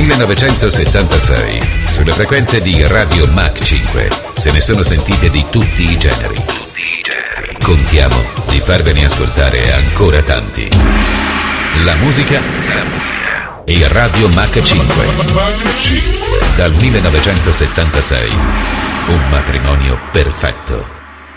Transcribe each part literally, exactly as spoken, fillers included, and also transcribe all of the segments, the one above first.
millenovecentosettantasei, sulle frequenze di Radio Mach cinque, se ne sono sentite di tutti i generi. Contiamo di farvene ascoltare ancora tanti. La musica, la musica e Radio Mach cinque. Dal millenovecentosettantasei, un matrimonio perfetto.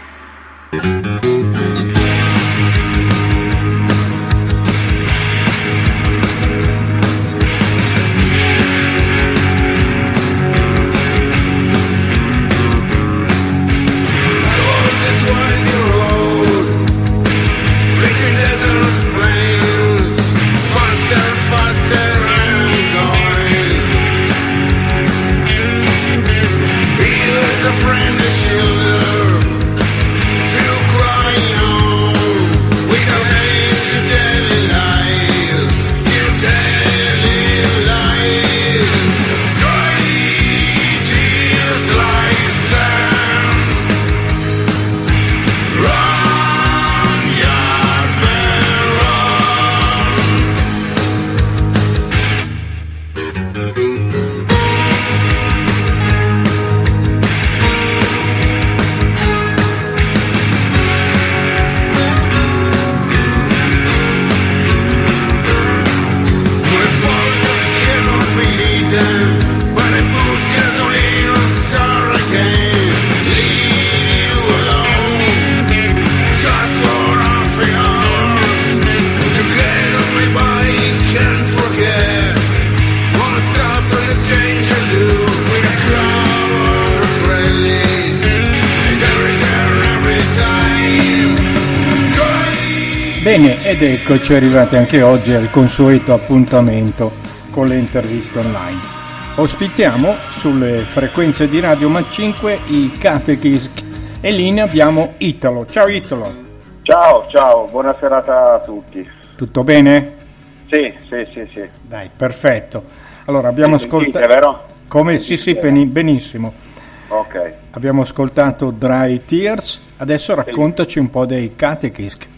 Bene, ed eccoci arrivati anche oggi al consueto appuntamento con le interviste online. Ospitiamo sulle frequenze di Radio Mach cinque i Catechist e lì ne abbiamo Italo. Ciao Italo. Ciao, ciao, buona serata a tutti. Tutto bene? Sì, sì, sì, sì. Dai, perfetto. Allora, abbiamo ascoltato... vero? Come? Sì, sì, benissimo. Ok. Abbiamo ascoltato Dry Tears, adesso raccontaci un po' dei Catechist.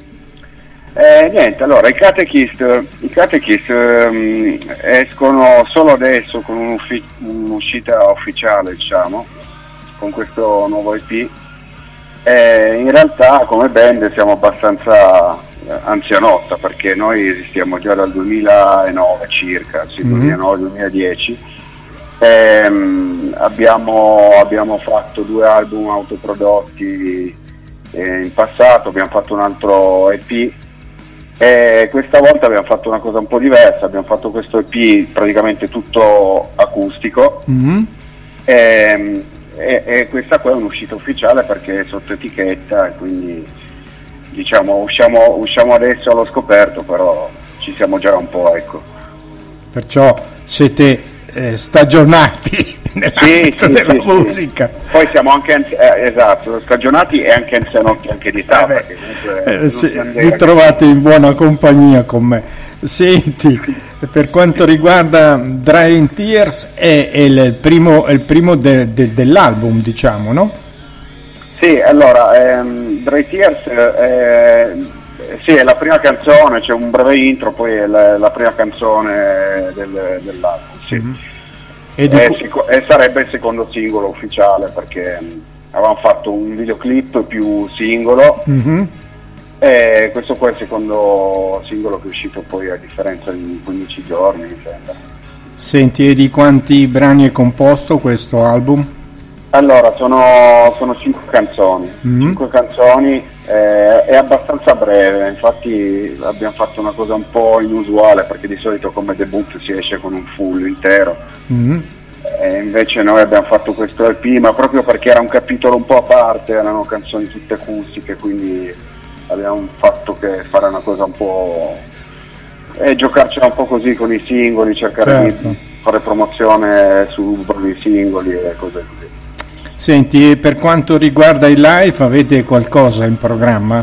Eh, niente, allora i Catechist, i Catechist um, escono solo adesso con un'uffi- un'uscita ufficiale, diciamo, con questo nuovo E P. Eh, in realtà come band siamo abbastanza anzianotta, perché noi esistiamo già dal duemilanove circa, sì, mm-hmm. duemilanove duemiladieci. Eh, abbiamo, abbiamo fatto due album autoprodotti eh, in passato, abbiamo fatto un altro E P. E questa volta abbiamo fatto una cosa un po' diversa, abbiamo fatto questo E P praticamente tutto acustico, mm-hmm. e, e, e questa qua è un'uscita ufficiale perché è sotto etichetta, e quindi diciamo usciamo, usciamo adesso allo scoperto, però ci siamo già un po', ecco. Perciò siete eh, stagionati nell'ambito sì, della sì, musica. Sì. Poi siamo anche eh, esatto, stagionati e anche anzianotti anche di età, perché comunque eh, sì, vi trovate in buona compagnia con me. Senti, per quanto riguarda Dry Tears è, è il primo, è il primo de, de, dell'album, diciamo, no? Sì, allora ehm, Dry Tears eh, sì, è la prima canzone, c'è un breve intro, poi è la, la prima canzone del, dell'album, sì. Mm-hmm. E, di... e, sic- e sarebbe il secondo singolo ufficiale, perché mh, avevamo fatto un videoclip più singolo, mm-hmm. e questo qua è il secondo singolo che è uscito poi a differenza di quindici giorni, mi sembra. Senti, e di quanti brani è composto questo album? Allora, sono, sono cinque canzoni, mm-hmm. cinque canzoni, eh, è abbastanza breve, infatti abbiamo fatto una cosa un po' inusuale, perché di solito come debutto si esce con un full intero, mm-hmm. e invece noi abbiamo fatto questo E P, ma proprio perché era un capitolo un po' a parte, erano canzoni tutte acustiche, quindi abbiamo fatto che fare una cosa un po' e giocarcela un po' così con i singoli, cercare certo. di fare promozione su i singoli e cose così. Senti, e per quanto riguarda i live, avete qualcosa in programma?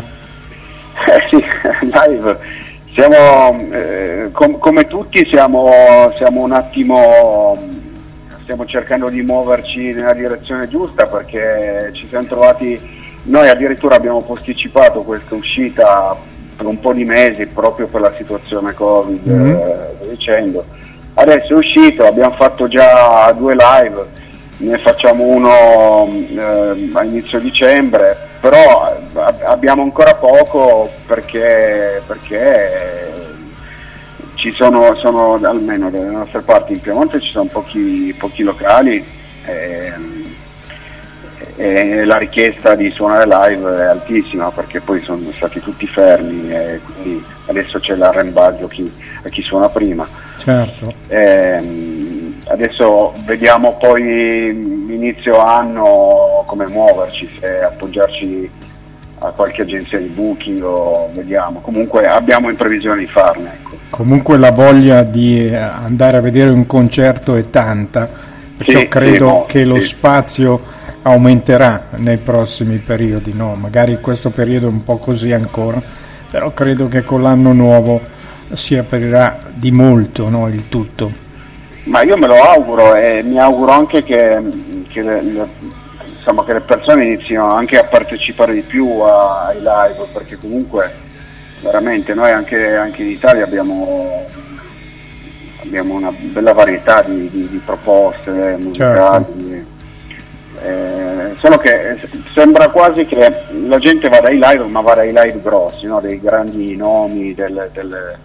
Eh sì, live, siamo, eh, com- come tutti siamo, siamo un attimo, stiamo cercando di muoverci nella direzione giusta, perché ci siamo trovati, noi addirittura abbiamo posticipato questa uscita per un po' di mesi, proprio per la situazione Covid, mm-hmm. eh, dicendo. adesso è uscito, abbiamo fatto già due live, ne facciamo uno eh, a inizio dicembre, però abbiamo ancora poco perché, perché ci sono, sono, almeno dalle nostre parti in Piemonte ci sono pochi, pochi locali e, e la richiesta di suonare live è altissima, perché poi sono stati tutti fermi e quindi adesso c'è l'arrembaggio a chi, a chi suona prima. Certo. E, adesso vediamo poi inizio anno come muoverci, se appoggiarci a qualche agenzia di booking o vediamo, comunque abbiamo in previsione di farne, ecco. Comunque la voglia di andare a vedere un concerto è tanta, perciò sì, credo sì, no, che lo sì. spazio aumenterà nei prossimi periodi, no? Magari questo periodo è un po' così ancora, però credo che con l'anno nuovo si aprirà di molto, no, il tutto. Ma io me lo auguro e mi auguro anche che, che, le, le, insomma, che le persone inizino anche a partecipare di più a, ai live, perché comunque veramente noi anche, anche in Italia abbiamo, abbiamo una bella varietà di, di, di proposte musicali. Certo. Eh, solo che sembra quasi che la gente vada ai live, ma vada ai live grossi, no? Dei grandi nomi, del, del,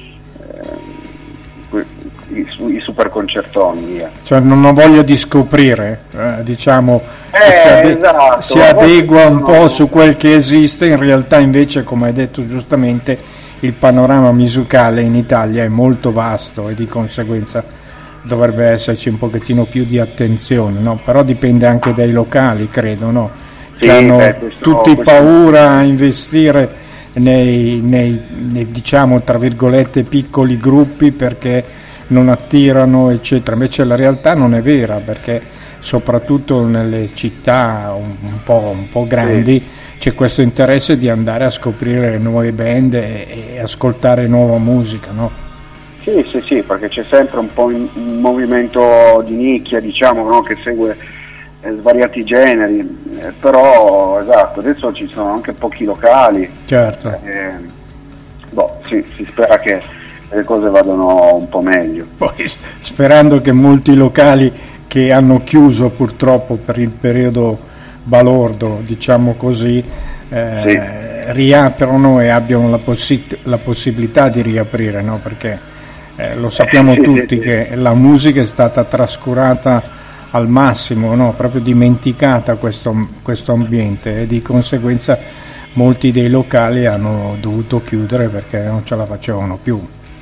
eh, i, i super concertoni, via. Cioè non ho voglia di scoprire, eh, diciamo, eh, si, ade- esatto. si adegua un po' su quel che esiste, in realtà invece, come hai detto giustamente, il panorama musicale in Italia è molto vasto e di conseguenza dovrebbe esserci un pochettino più di attenzione, no? Però dipende anche dai locali, credo, no? Sì, che hanno beh, questo, tutti questo... paura a investire nei, nei, nei, diciamo, tra virgolette, piccoli gruppi perché non attirano, eccetera. Invece la realtà non è vera, perché soprattutto nelle città un, un, po', un po' grandi sì. c'è questo interesse di andare a scoprire nuove band e, e ascoltare nuova musica, no? Sì, sì, sì, perché c'è sempre un po' un movimento di nicchia, diciamo, no? Che segue eh, svariati generi, eh, però esatto, adesso ci sono anche pochi locali. Certo. Eh, boh, sì, si spera che le cose vadano un po' meglio. Poi sperando che molti locali che hanno chiuso purtroppo per il periodo balordo, diciamo così, eh, sì. riaprono e abbiano la, possi- la possibilità di riaprire, no? Perché Eh, lo sappiamo sì, tutti sì, che sì. la musica è stata trascurata al massimo, no? Proprio dimenticata questo, questo ambiente e di conseguenza molti dei locali hanno dovuto chiudere perché non ce la facevano più.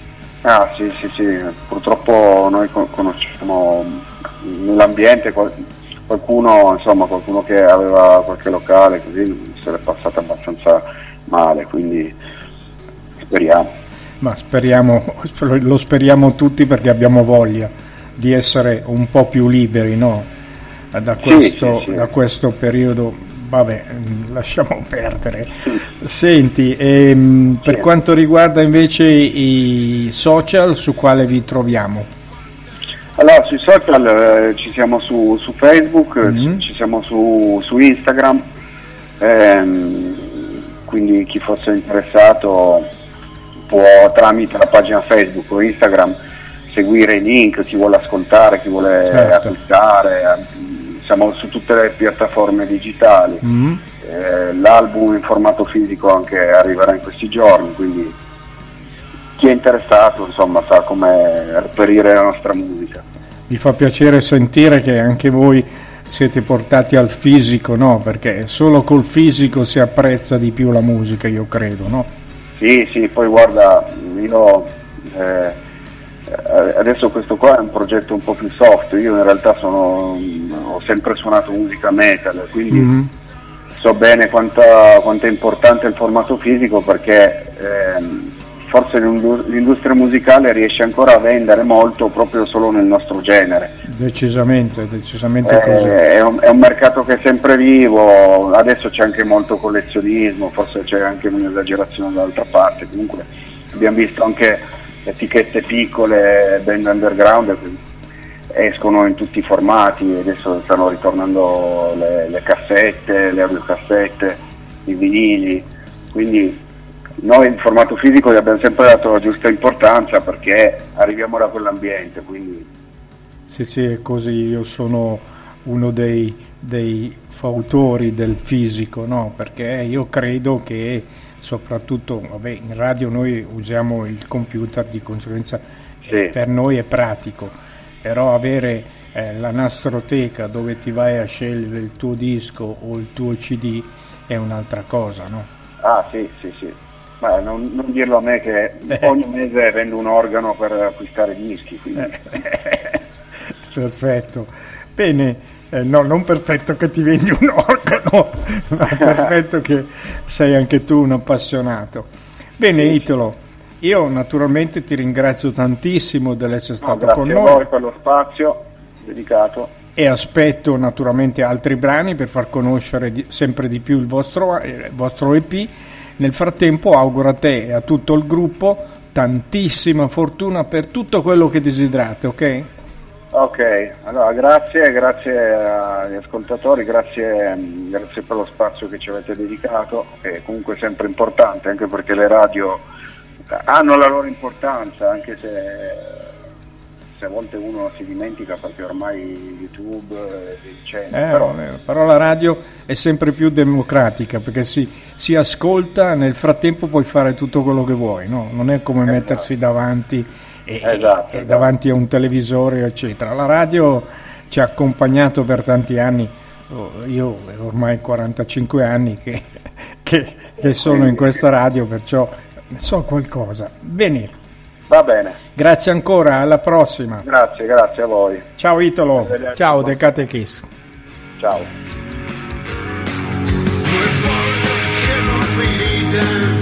Ah sì sì sì, purtroppo noi conosciamo nell'ambiente qualcuno, insomma qualcuno che aveva qualche locale così se l'è passata abbastanza male, quindi speriamo. Ma speriamo, lo speriamo tutti perché abbiamo voglia di essere un po' più liberi, no? Da questo, sì, sì, sì. da questo periodo, vabbè, lasciamo perdere. Senti, ehm, per sì. quanto riguarda invece i social, su quale vi troviamo? Allora, sui social eh, ci siamo su, su Facebook, mm-hmm. ci siamo su, su Instagram, ehm, quindi chi fosse interessato può tramite la pagina Facebook o Instagram seguire i link, chi vuole ascoltare, chi vuole certo. acquistare, siamo su tutte le piattaforme digitali, mm-hmm. eh, l'album in formato fisico anche arriverà in questi giorni, quindi chi è interessato insomma sa come reperire la nostra musica. Mi fa piacere sentire che anche voi siete portati al fisico, no? Perché solo col fisico si apprezza di più la musica, io credo, no? Sì, sì, poi guarda, io eh, adesso questo qua è un progetto un po' più soft, io in realtà sono, ho sempre suonato musica metal, quindi mm-hmm. so bene quanta, quanto è importante il formato fisico perché eh, forse l'industria musicale riesce ancora a vendere molto proprio solo nel nostro genere. Decisamente, decisamente eh, così. È un, è un mercato che è sempre vivo, adesso c'è anche molto collezionismo, forse c'è anche un'esagerazione dall'altra parte, comunque abbiamo visto anche etichette piccole, band underground, escono in tutti i formati, adesso stanno ritornando le, le cassette, le audiocassette, i vinili, quindi noi in formato fisico gli abbiamo sempre dato la giusta importanza perché arriviamo da quell'ambiente, quindi... Sì, sì, è così, io sono uno dei, dei fautori del fisico, no? Perché io credo che soprattutto, vabbè, in radio noi usiamo il computer, di conseguenza sì. Per noi è pratico, però avere eh, la nastroteca dove ti vai a scegliere il tuo disco o il tuo C D è un'altra cosa, no? Ah sì, sì, sì. Ma non, non dirlo a me che eh. ogni mese vendo un organo per acquistare dischi, quindi... Eh. Perfetto. Bene, eh, no, non perfetto che ti vendi un organo, ma perfetto che sei anche tu un appassionato. Bene, sì. Italo, io naturalmente ti ringrazio tantissimo dell'essere stato no, con noi. Grazie a voi per lo spazio dedicato. E aspetto naturalmente altri brani per far conoscere di, sempre di più il vostro, il vostro E P. Nel frattempo auguro a te e a tutto il gruppo tantissima fortuna per tutto quello che desiderate, ok? Ok, allora grazie, grazie agli ascoltatori, grazie, grazie per lo spazio che ci avete dedicato, è comunque sempre importante, anche perché le radio hanno la loro importanza, anche se, se a volte uno si dimentica perché ormai YouTube dicendo, eh, però... però la radio è sempre più democratica perché si, si ascolta, nel frattempo puoi fare tutto quello che vuoi, no? Non è come esatto. mettersi davanti e, esatto, e esatto. davanti a un televisore eccetera. La radio ci ha accompagnato per tanti anni, io ho ormai quarantacinque anni che, che, che sono in questa radio, perciò so qualcosa. Bene, va bene, grazie ancora, alla prossima. Grazie, grazie a voi. Ciao Italo, ciao The Catechist. Ciao.